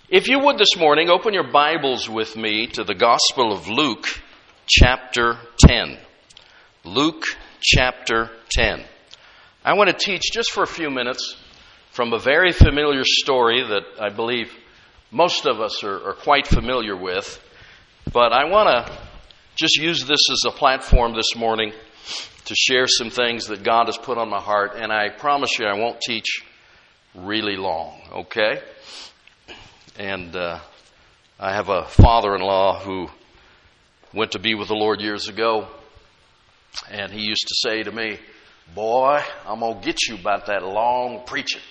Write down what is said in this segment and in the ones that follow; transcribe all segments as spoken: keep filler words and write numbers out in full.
If you would this morning, open your Bibles with me to the Gospel of Luke, chapter ten. Luke, chapter ten. I want to teach just for a few minutes from a very familiar story that I believe most of us are, are quite familiar with. But I want to just use this as a platform this morning to share some things that God has put on my heart. And I promise you I won't teach really long, okay? And uh, I have a father-in-law who went to be with the Lord years ago. And he used to say to me, "Boy, I'm going to get you about that long preaching."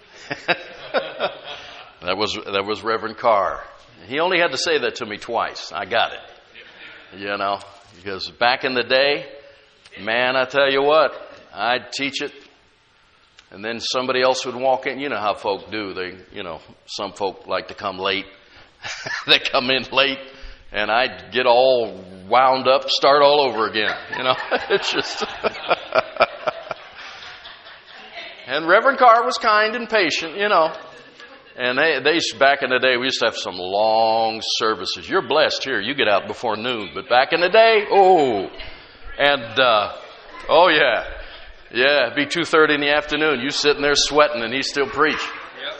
that was that was Reverend Carr. He only had to say that to me twice. I got it. You know, because back in the day, man, I tell you what, I'd teach it. And then somebody else would walk in. You know how folk do. They, you know, some folk like to come late. They come in late, and I'd get all wound up, start all over again. You know, it's just. And Reverend Carr was kind and patient, you know. And they, they used, back in the day, we used to have some long services. You're blessed here. You get out before noon. But back in the day, oh, and uh, oh yeah. Yeah, it'd be two thirty in the afternoon. You sitting there sweating and he still preach. Yep.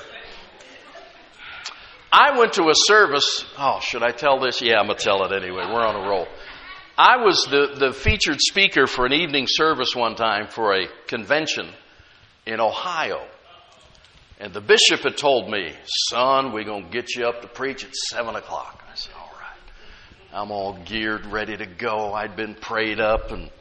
I went to a service. Oh, should I tell this? Yeah, I'm going to tell it anyway. We're on a roll. I was the, the featured speaker for an evening service one time for a convention in Ohio. And the bishop had told me, "Son, we're going to get you up to preach at seven o'clock. I said, "All right." I'm all geared, ready to go. I'd been prayed up, and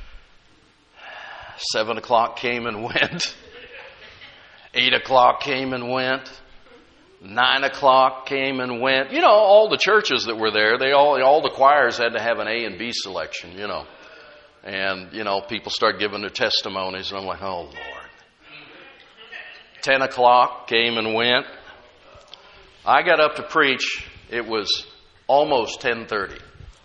Seven o'clock came and went. Eight o'clock came and went. Nine o'clock came and went. You know, all the churches that were there, they all all the choirs had to have an A and B selection, you know. And, you know, people start giving their testimonies, and I'm like, oh, Lord. Ten o'clock came and went. I got up to preach. It was almost ten thirty.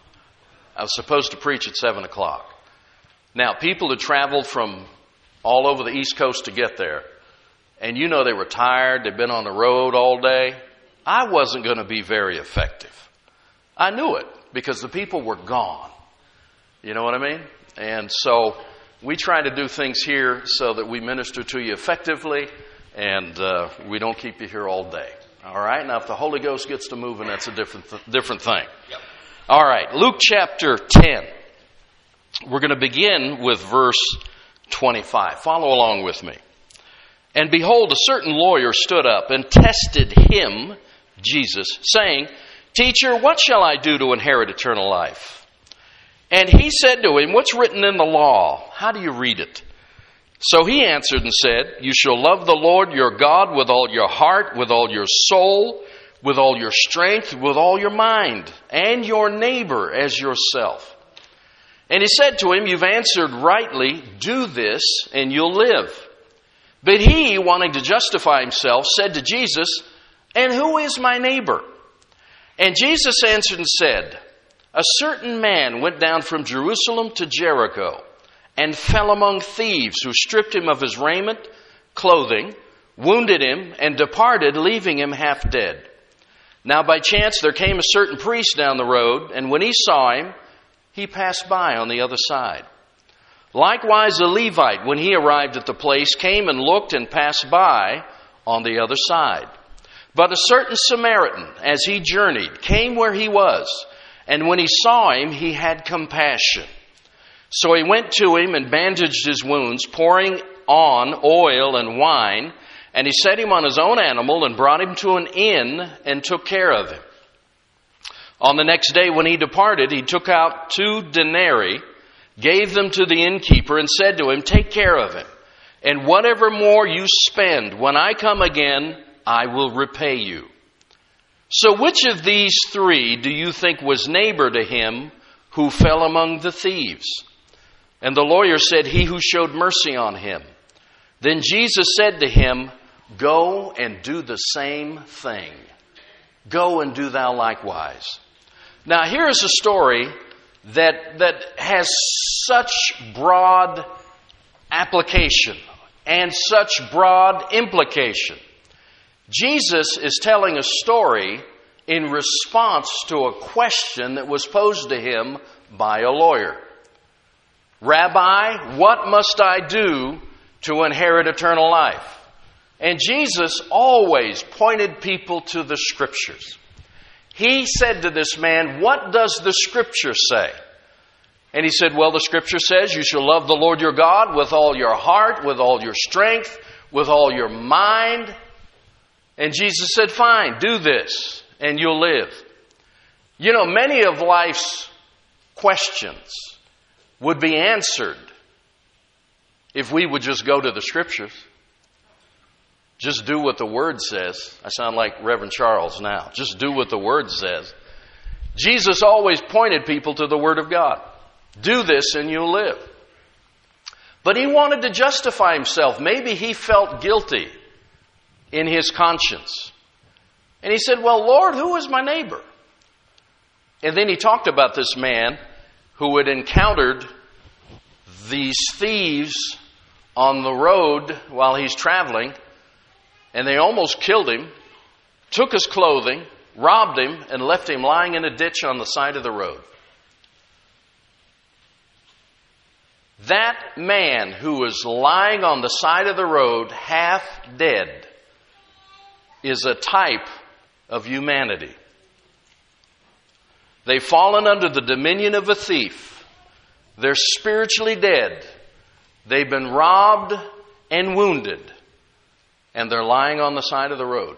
I was supposed to preach at seven o'clock. Now, people had traveled from all over the East Coast to get there. And you know they were tired. They'd been on the road all day. I wasn't going to be very effective. I knew it because the people were gone. You know what I mean? And so we try to do things here so that we minister to you effectively and uh, we don't keep you here all day. All right? Now, if the Holy Ghost gets to moving, that's a different, th- different thing. Yep. All right. Luke chapter ten. We're going to begin with verse twenty-five. Follow along with me. "And behold, a certain lawyer stood up and tested him," Jesus, saying, "Teacher, what shall I do to inherit eternal life?" And he said to him, "What's written in the law? How do you read it?" So he answered and said, "You shall love the Lord your God with all your heart, with all your soul, with all your strength, with all your mind, and your neighbor as yourself." And he said to him, "You've answered rightly. Do this, and you'll live." But he, wanting to justify himself, said to Jesus, "And who is my neighbor?" And Jesus answered and said, "A certain man went down from Jerusalem to Jericho, and fell among thieves, who stripped him of his raiment, clothing, wounded him, and departed, leaving him half dead. Now by chance there came a certain priest down the road, and when he saw him, he passed by on the other side. Likewise, a Levite, when he arrived at the place, came and looked and passed by on the other side. But a certain Samaritan, as he journeyed, came where he was, and when he saw him, he had compassion. So he went to him and bandaged his wounds, pouring on oil and wine, and he set him on his own animal and brought him to an inn and took care of him. On the next day when he departed, he took out two denarii, gave them to the innkeeper, and said to him, "Take care of him, and whatever more you spend, when I come again, I will repay you." So which of these three do you think was neighbor to him who fell among the thieves? And the lawyer said, "He who showed mercy on him." Then Jesus said to him, "Go and do the same thing. Go and do thou likewise." Now, here is a story that that has such broad application and such broad implication. Jesus is telling a story in response to a question that was posed to him by a lawyer. Rabbi, what must I do to inherit eternal life? And Jesus always pointed people to the Scriptures. He said to this man, what does the Scripture say? And he said, well, the Scripture says you shall love the Lord your God with all your heart, with all your strength, with all your mind. And Jesus said, fine, do this, and you'll live. You know, many of life's questions would be answered if we would just go to the Scriptures. Just do what the Word says. I sound like Reverend Charles now. Just do what the Word says. Jesus always pointed people to the Word of God. Do this and you'll live. But he wanted to justify himself. Maybe he felt guilty in his conscience. And he said, well, Lord, who is my neighbor? And then he talked about this man who had encountered these thieves on the road while he's traveling. And they almost killed him, took his clothing, robbed him, and left him lying in a ditch on the side of the road. That man who was lying on the side of the road, half dead, is a type of humanity. They've fallen under the dominion of a thief. They're spiritually dead. They've been robbed and wounded. And they're lying on the side of the road.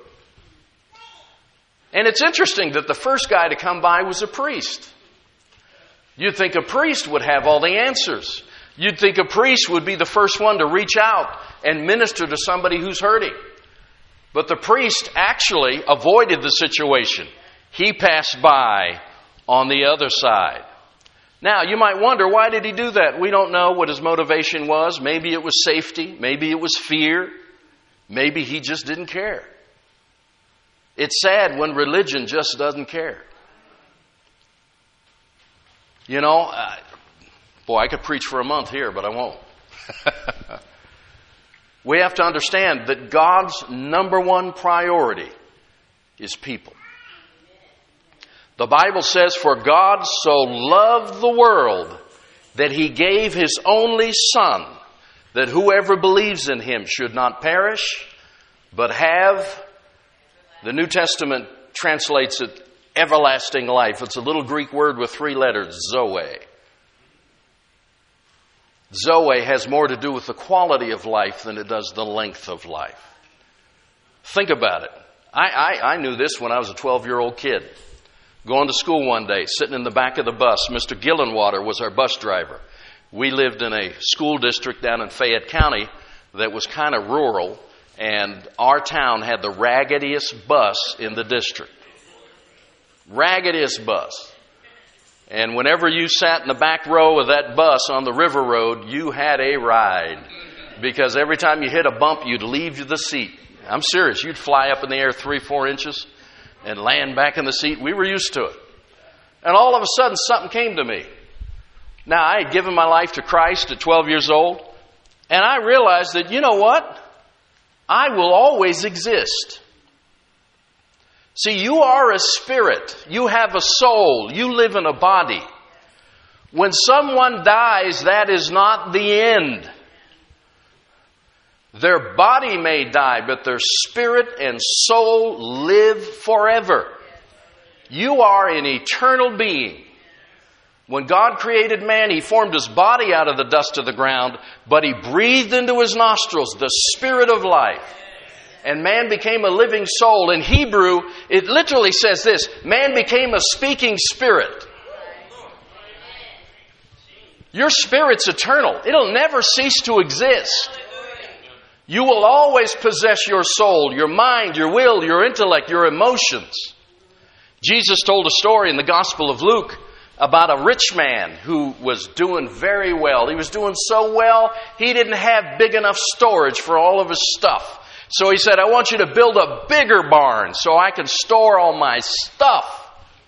And it's interesting that the first guy to come by was a priest. You'd think a priest would have all the answers. You'd think a priest would be the first one to reach out and minister to somebody who's hurting. But the priest actually avoided the situation. He passed by on the other side. Now, you might wonder, why did he do that? We don't know what his motivation was. Maybe it was safety. Maybe it was fear. Maybe he just didn't care. It's sad when religion just doesn't care. You know, uh, boy, I could preach for a month here, but I won't. We have to understand that God's number one priority is people. The Bible says, for God so loved the world that he gave his only Son, that whoever believes in him should not perish, but have, the New Testament translates it, everlasting life. It's a little Greek word with three letters, Zoe. Zoe has more to do with the quality of life than it does the length of life. Think about it. I, I, I knew this when I was a twelve-year-old kid. Going to school one day, sitting in the back of the bus. Mister Gillenwater was our bus driver. We lived in a school district down in Fayette County that was kind of rural, and our town had the raggediest bus in the district. Raggediest bus. And whenever you sat in the back row of that bus on the river road, you had a ride. Because every time you hit a bump, you'd leave the seat. I'm serious. You'd fly up in the air three, four inches and land back in the seat. We were used to it. And all of a sudden, something came to me. Now, I had given my life to Christ at twelve years old, and I realized that, you know what? I will always exist. See, you are a spirit. You have a soul. You live in a body. When someone dies, that is not the end. Their body may die, but their spirit and soul live forever. You are an eternal being. When God created man, he formed his body out of the dust of the ground, but he breathed into his nostrils the spirit of life. And man became a living soul. In Hebrew, it literally says this: man became a speaking spirit. Your spirit's eternal. It'll never cease to exist. You will always possess your soul, your mind, your will, your intellect, your emotions. Jesus told a story in the Gospel of Luke about a rich man who was doing very well. He was doing so well, he didn't have big enough storage for all of his stuff. So he said, I want you to build a bigger barn so I can store all my stuff.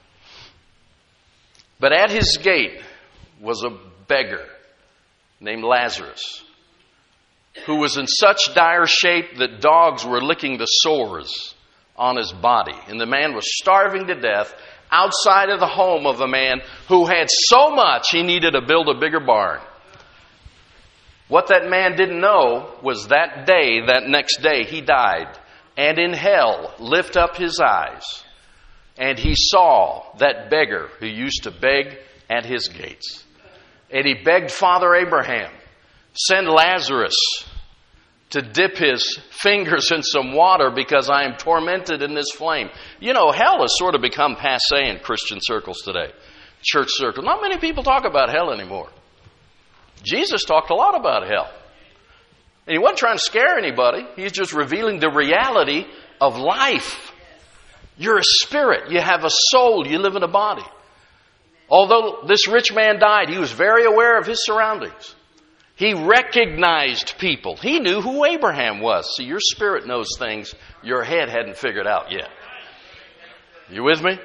But at his gate was a beggar named Lazarus, who was in such dire shape that dogs were licking the sores on his body. And the man was starving to death outside of the home of a man who had so much he needed to build a bigger barn. What that man didn't know was that day, that next day, he died. And in hell, lift up his eyes, and he saw that beggar who used to beg at his gates. And he begged Father Abraham, send Lazarus to dip his fingers in some water because I am tormented in this flame. You know, hell has sort of become passé in Christian circles today, church circles. Not many people talk about hell anymore. Jesus talked a lot about hell. And he wasn't trying to scare anybody. He's just revealing the reality of life. You're a spirit. You have a soul. You live in a body. Although this rich man died, he was very aware of his surroundings. He recognized people. He knew who Abraham was. See, your spirit knows things your head hadn't figured out yet. You with me?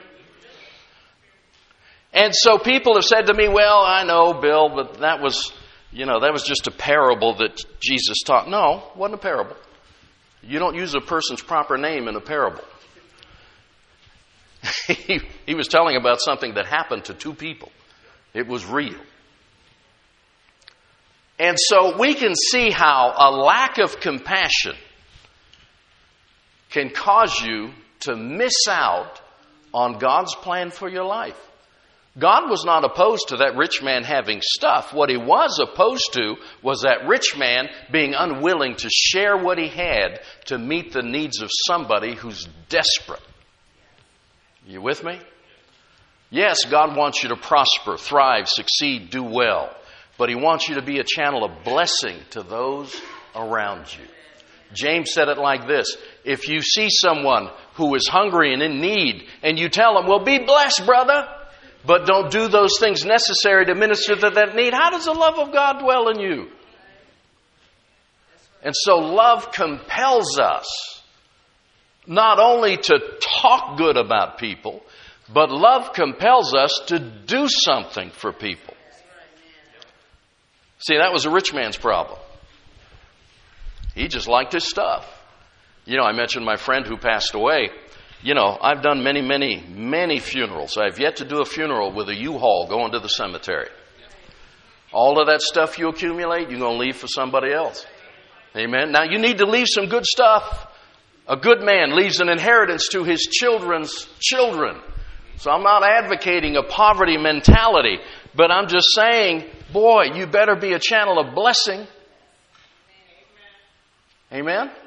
And so people have said to me, well, I know, Bill, but that was, you know, that was just a parable that Jesus taught. No, it wasn't a parable. You don't use a person's proper name in a parable. he, he was telling about something that happened to two people. It was real. And so we can see how a lack of compassion can cause you to miss out on God's plan for your life. God was not opposed to that rich man having stuff. What he was opposed to was that rich man being unwilling to share what he had to meet the needs of somebody who's desperate. You with me? Yes, God wants you to prosper, thrive, succeed, do well. But he wants you to be a channel of blessing to those around you. James said it like this: if you see someone who is hungry and in need, and you tell them, well, be blessed, brother, but don't do those things necessary to minister to that need, how does the love of God dwell in you? And so love compels us not only to talk good about people, but love compels us to do something for people. See, that was a rich man's problem. He just liked his stuff. You know, I mentioned my friend who passed away. You know, I've done many, many, many funerals. I've yet to do a funeral with a U-Haul going to the cemetery. All of that stuff you accumulate, you're going to leave for somebody else. Amen. Now, you need to leave some good stuff. A good man leaves an inheritance to his children's children. So I'm not advocating a poverty mentality, but I'm just saying, boy, you better be a channel of blessing. Amen? Amen?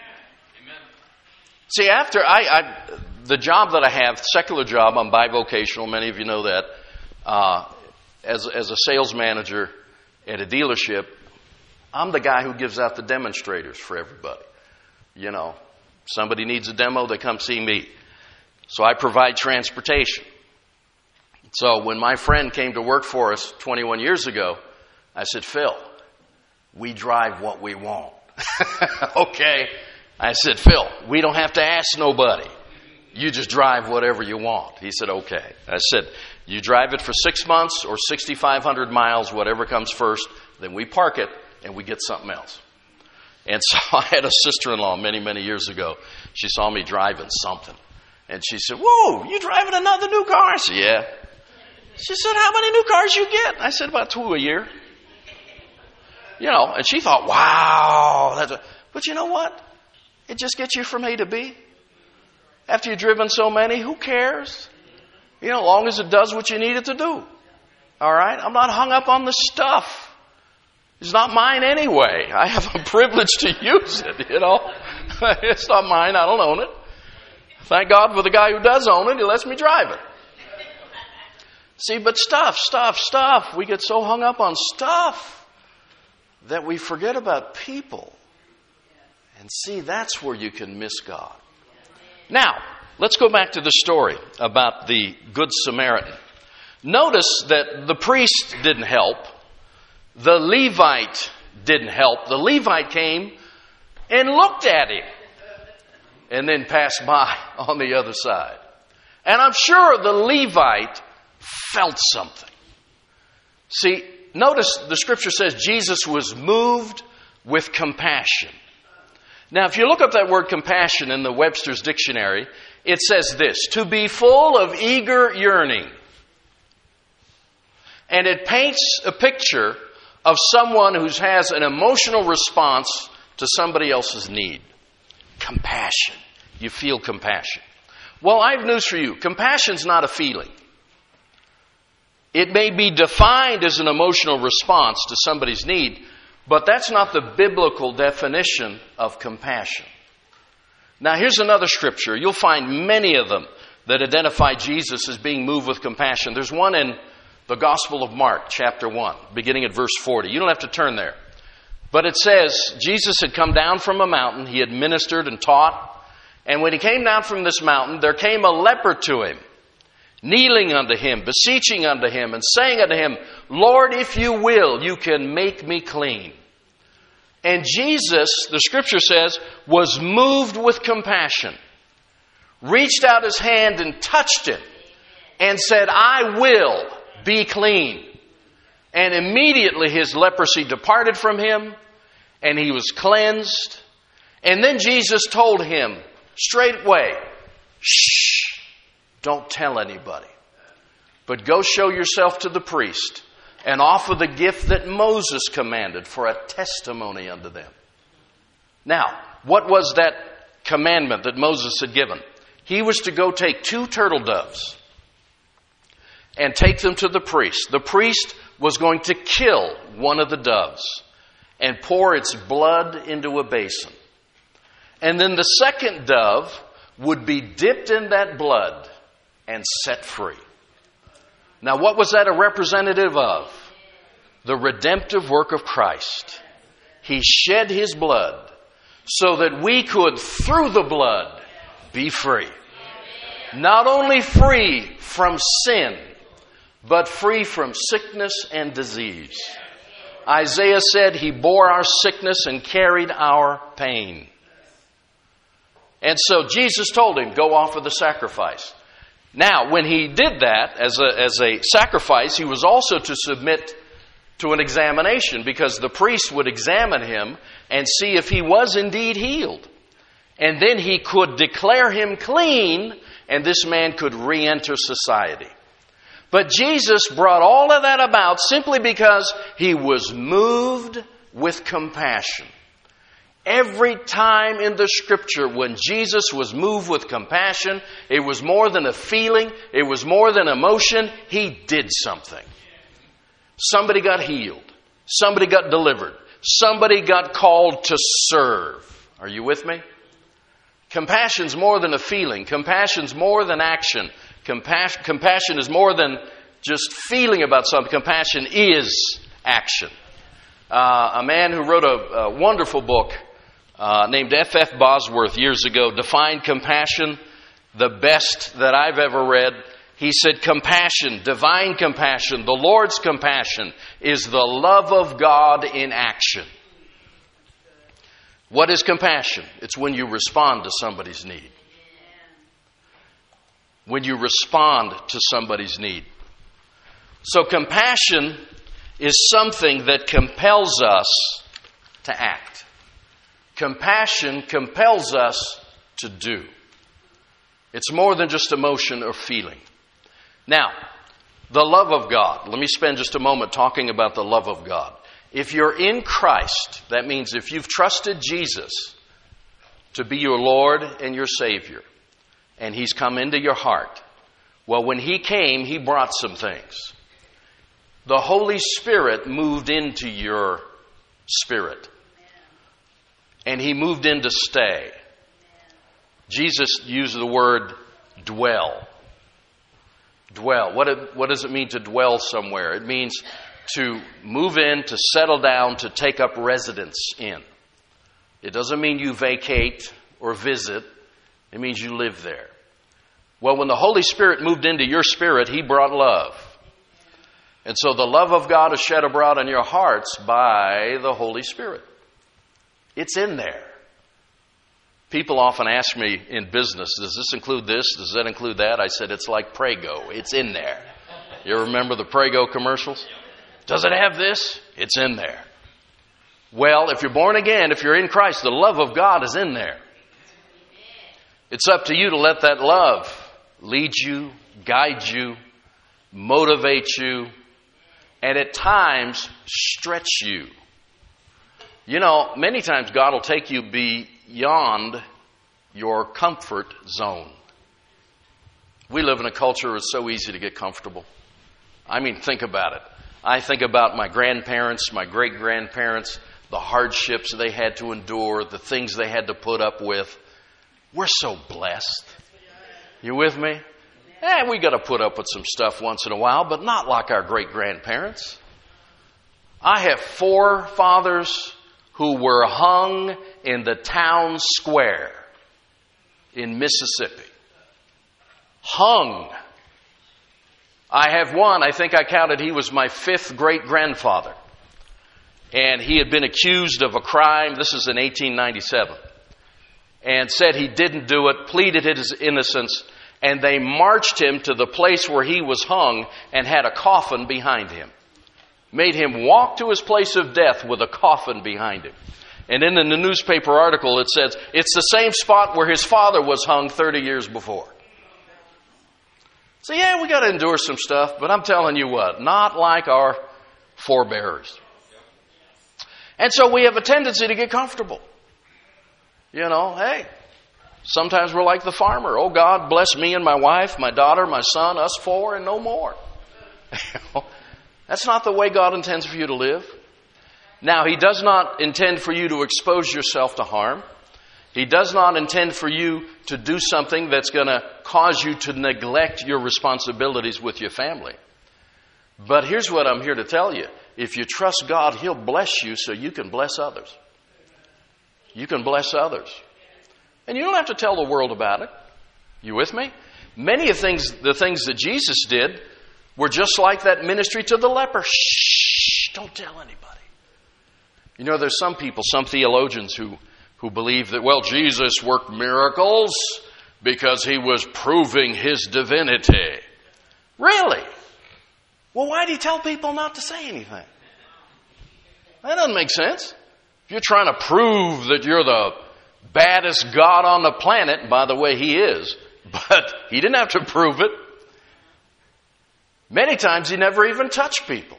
See, after I, I, the job that I have, secular job, I'm bivocational, many of you know that. Uh, as, as a sales manager at a dealership, I'm the guy who gives out the demonstrators for everybody. You know, somebody needs a demo, they come see me. So I provide transportation. So when my friend came to work for us twenty-one years ago, I said, Phil, we drive what we want. Okay. I said, Phil, we don't have to ask nobody. You just drive whatever you want. He said, okay. I said, you drive it for six months or sixty-five hundred miles, whatever comes first. Then we park it and we get something else. And so I had a sister-in-law many, many years ago. She saw me driving something. And she said, whoa, you driving another new car? I said, yeah. She said, how many new cars you get? I said, about two a year. You know, and she thought, wow. That's a... But you know what? It just gets you from A to B. After you've driven so many, who cares? You know, as long as it does what you need it to do. All right? I'm not hung up on the stuff. It's not mine anyway. I have a privilege to use it, you know. It's not mine. I don't own it. Thank God for the guy who does own it. He lets me drive it. See, but stuff, stuff, stuff. We get so hung up on stuff that we forget about people. And see, that's where you can miss God. Now, let's go back to the story about the Good Samaritan. Notice that the priest didn't help. The Levite didn't help. The Levite came and looked at him and then passed by on the other side. And I'm sure the Levite felt something. See, notice the scripture says Jesus was moved with compassion. Now, if you look up that word compassion in the Webster's dictionary, it says this: to be full of eager yearning. And it paints a picture of someone who has an emotional response to somebody else's need. Compassion. You feel compassion. Well, I have news for you. Compassion's not a feeling. It may be defined as an emotional response to somebody's need, but that's not the biblical definition of compassion. Now, here's another scripture. You'll find many of them that identify Jesus as being moved with compassion. There's one in the Gospel of Mark, chapter one, beginning at verse forty. You don't have to turn there. But it says, Jesus had come down from a mountain. He had ministered and taught. And when he came down from this mountain, there came a leper to him, kneeling unto him, beseeching unto him, and saying unto him, Lord, if you will, you can make me clean. And Jesus, the scripture says, was moved with compassion, reached out his hand and touched him, and said, I will be clean. And immediately his leprosy departed from him, and he was cleansed. And then Jesus told him straightway, shh, don't tell anybody, but go show yourself to the priest and offer the gift that Moses commanded for a testimony unto them. Now, what was that commandment that Moses had given? He was to go take two turtle doves and take them to the priest. The priest was going to kill one of the doves and pour its blood into a basin. And then the second dove would be dipped in that blood and set free. Now, what was that a representative of? The redemptive work of Christ. He shed his blood so that we could, through the blood, be free. Not only free from sin, but free from sickness and disease. Isaiah said he bore our sickness and carried our pain. And so Jesus told him, go offer the sacrifice. Now, when he did that as a, as a sacrifice, he was also to submit to an examination, because the priest would examine him and see if he was indeed healed. And then he could declare him clean, and this man could re-enter society. But Jesus brought all of that about simply because he was moved with compassion. Every time in the Scripture when Jesus was moved with compassion, it was more than a feeling, it was more than emotion. He did something. Somebody got healed. Somebody got delivered. Somebody got called to serve. Are you with me? Compassion's more than a feeling. Compassion's more than action. Compassion, compassion is more than just feeling about something. Compassion is action. Uh, a man who wrote a, a wonderful book uh, named F F Bosworth years ago defined compassion the best that I've ever read. He said, compassion, divine compassion, the Lord's compassion is the love of God in action. What is compassion? It's when you respond to somebody's need. When you respond to somebody's need. So compassion is something that compels us to act. Compassion compels us to do. It's more than just emotion or feeling. Now, the love of God. Let me spend just a moment talking about the love of God. If you're in Christ, that means if you've trusted Jesus to be your Lord and your Savior, and He's come into your heart, well, when He came, He brought some things. The Holy Spirit moved into your spirit. And He moved in to stay. Jesus used the word dwell. Dwell. What, it, what does it mean to dwell somewhere? It means to move in, to settle down, to take up residence in. It doesn't mean you vacate or visit. It means you live there. Well, when the Holy Spirit moved into your spirit, He brought love. And so the love of God is shed abroad in your hearts by the Holy Spirit. It's in there. People often ask me in business, does this include this? Does that include that? I said, it's like Prego. It's in there. You remember the Prego commercials? Does it have this? It's in there. Well, if you're born again, if you're in Christ, the love of God is in there. It's up to you to let that love lead you, guide you, motivate you, and at times stretch you. You know, many times God will take you beyond your comfort zone. We live in a culture where it's so easy to get comfortable. I mean, think about it. I think about my grandparents, my great-grandparents, the hardships they had to endure, the things they had to put up with. We're so blessed. You with me? Eh, we got to put up with some stuff once in a while, but not like our great-grandparents. I have four fathers who were hung in the town square in Mississippi. Hung. I have one, I think I counted, he was my fifth great-grandfather. And he had been accused of a crime, this is in eighteen ninety-seven, and said he didn't do it, pleaded his innocence, and they marched him to the place where he was hung and had a coffin behind him. Made him walk to his place of death with a coffin behind him. And in the newspaper article it says, it's the same spot where his father was hung thirty years before. So yeah, we got to endure some stuff, but I'm telling you what, not like our forebears. And so we have a tendency to get comfortable. You know, hey, sometimes we're like the farmer. Oh, God, bless me and my wife, my daughter, my son, us four, and no more. That's not the way God intends for you to live. Now, He does not intend for you to expose yourself to harm. He does not intend for you to do something that's going to cause you to neglect your responsibilities with your family. But here's what I'm here to tell you. If you trust God, He'll bless you so you can bless others. You can bless others. And you don't have to tell the world about it. You with me? Many of things, the things that Jesus did were just like that ministry to the leper. Shh, don't tell anybody. You know, there's some people, some theologians who who believe that, well, Jesus worked miracles because He was proving His divinity. Really? Well, why do you tell people not to say anything? That doesn't make sense. If you're trying to prove that you're the baddest God on the planet, by the way, He is, but He didn't have to prove it. Many times He never even touched people.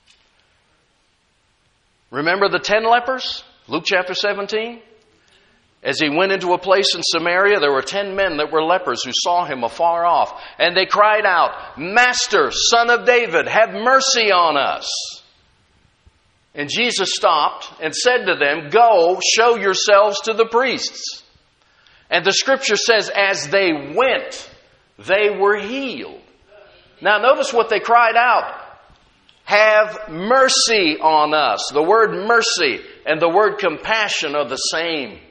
Remember the ten lepers? Luke chapter seventeen? As He went into a place in Samaria, there were ten men that were lepers who saw Him afar off. And they cried out, Master, Son of David, have mercy on us. And Jesus stopped and said to them, Go, show yourselves to the priests. And the scripture says, as they went, they were healed. Now notice what they cried out. Have mercy on us. The word mercy and the word compassion are the same.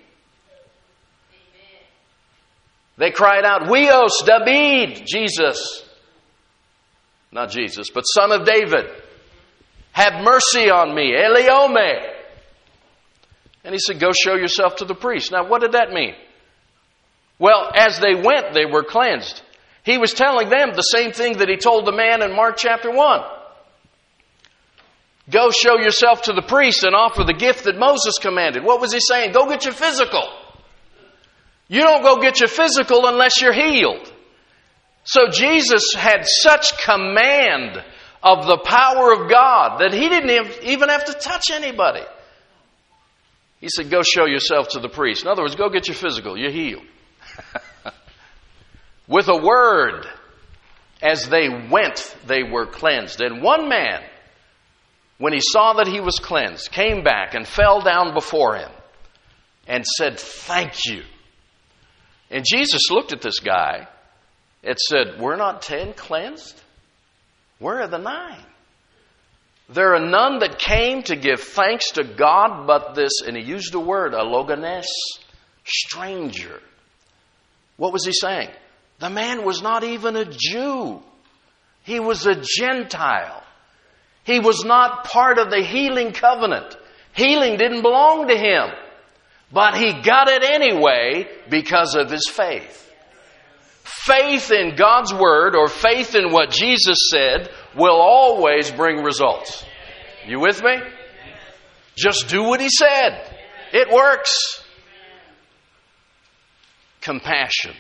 They cried out, Huios, David, Jesus. Not Jesus, but Son of David. Have mercy on me, Eliome. And He said, go show yourself to the priest. Now, what did that mean? Well, as they went, they were cleansed. He was telling them the same thing that He told the man in Mark chapter one. Go show yourself to the priest and offer the gift that Moses commanded. What was He saying? Go get your physical. You don't go get your physical unless you're healed. So Jesus had such command of the power of God that He didn't even have to touch anybody. He said, go show yourself to the priest. In other words, go get your physical. You're healed. With a word, as they went, they were cleansed. And one man, when he saw that he was cleansed, came back and fell down before Him and said, thank you. And Jesus looked at this guy and said, we're not ten cleansed? Where are the nine? There are none that came to give thanks to God but this, and He used the word, alogones, stranger. What was He saying? The man was not even a Jew. He was a Gentile. He was not part of the healing covenant. Healing didn't belong to him. But he got it anyway because of his faith. Faith in God's Word or faith in what Jesus said will always bring results. You with me? Just do what He said. It works. Compassion.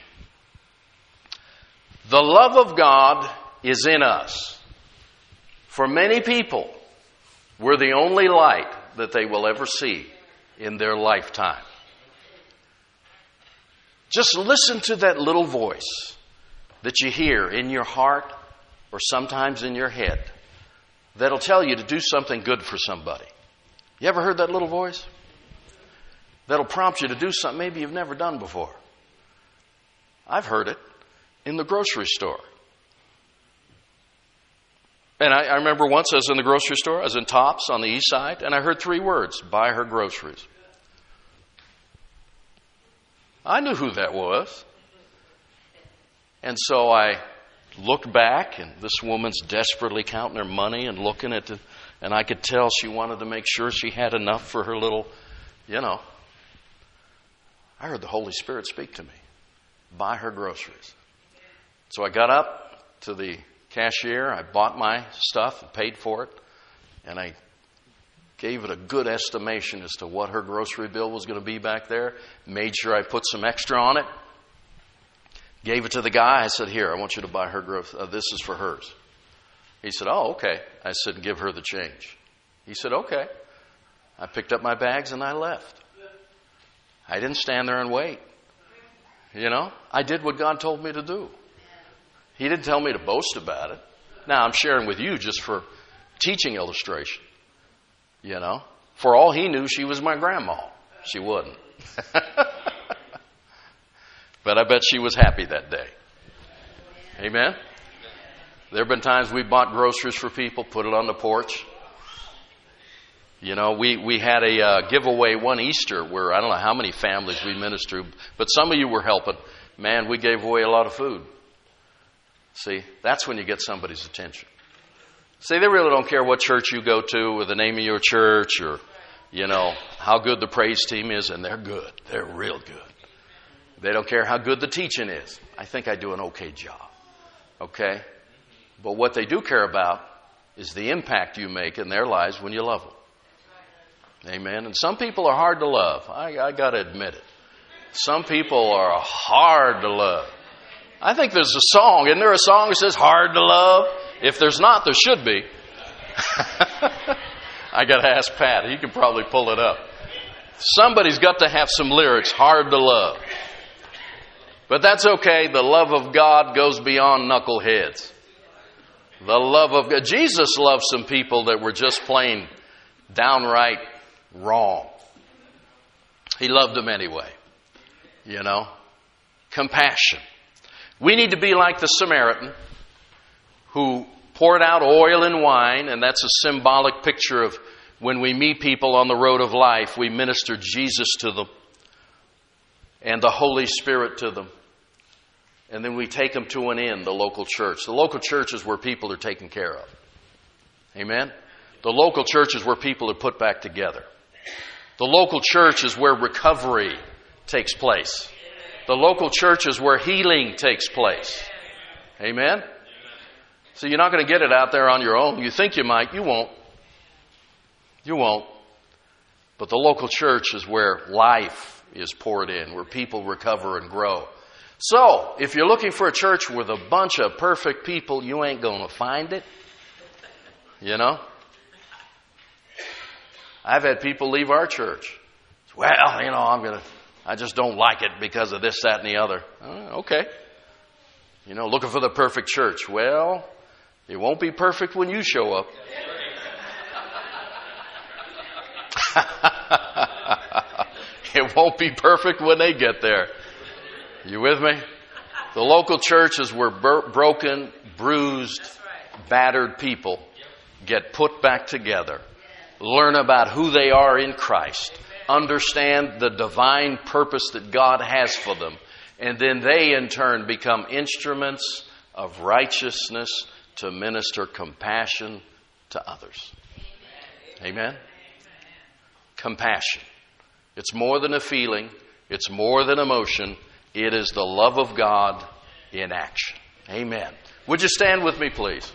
The love of God is in us. For many people, we're the only light that they will ever see in their lifetime. Just listen to that little voice that you hear in your heart or sometimes in your head that'll tell you to do something good for somebody. You ever heard that little voice? That'll prompt you to do something maybe you've never done before. I've heard it in the grocery store. And I, I remember once I was in the grocery store, I was in Tops on the east side, and I heard three words: buy her groceries. I knew who that was. And so I looked back, and this woman's desperately counting her money and looking at it, and I could tell she wanted to make sure she had enough for her little, you know. I heard the Holy Spirit speak to me. Buy her groceries. So I got up to the cashier, I bought my stuff and paid for it, and I gave it a good estimation as to what her grocery bill was going to be back there, made sure I put some extra on it, gave it to the guy. I said, here, I want you to buy her groceries. Uh, this is for hers. He said, oh, okay. I said, give her the change. He said, okay. I picked up my bags and I left. I didn't stand there and wait. You know, I did what God told me to do. He didn't tell me to boast about it. Now, I'm sharing with you just for teaching illustration. You know, for all he knew, she was my grandma. She wasn't. But I bet she was happy that day. Amen? There have been times we bought groceries for people, put it on the porch. You know, we, we had a uh, giveaway one Easter where I don't know how many families we ministered, but some of you were helping. Man, we gave away a lot of food. See, that's when you get somebody's attention. See, they really don't care what church you go to or the name of your church or, you know, how good the praise team is, and they're good. They're real good. They don't care how good the teaching is. I think I do an okay job. Okay? But what they do care about is the impact you make in their lives when you love them. Amen. And some people are hard to love. I, I got to admit it. Some people are hard to love. I think there's a song. Isn't there a song that says hard to love? If there's not, there should be. I got to ask Pat. He can probably pull it up. Somebody's got to have some lyrics, hard to love. But that's okay. The love of God goes beyond knuckleheads. The love of God. Jesus loved some people that were just plain downright wrong. He loved them anyway. You know? Compassion. We need to be like the Samaritan who poured out oil and wine, and that's a symbolic picture of when we meet people on the road of life, we minister Jesus to them and the Holy Spirit to them. And then we take them to an inn, the local church. The local church is where people are taken care of. Amen? The local church is where people are put back together. The local church is where recovery takes place. The local church is where healing takes place. Amen? So you're not going to get it out there on your own. You think you might. You won't. You won't. But the local church is where life is poured in, where people recover and grow. So, if you're looking for a church with a bunch of perfect people, you ain't going to find it. You know? I've had people leave our church. Well, you know, I'm going to... I just don't like it because of this, that, and the other. Uh, okay. You know, looking for the perfect church. Well, it won't be perfect when you show up. It won't be perfect when they get there. You with me? The local church is where bro- broken, bruised, battered people get put back together. Learn about who they are in Christ. Understand the divine purpose that God has for them. And then they, in turn, become instruments of righteousness to minister compassion to others. Amen? Amen? Compassion. It's more than a feeling. It's more than emotion. It is the love of God in action. Amen. Would you stand with me, please?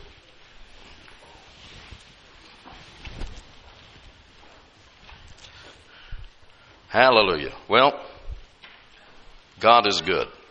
Hallelujah. Well, God is good.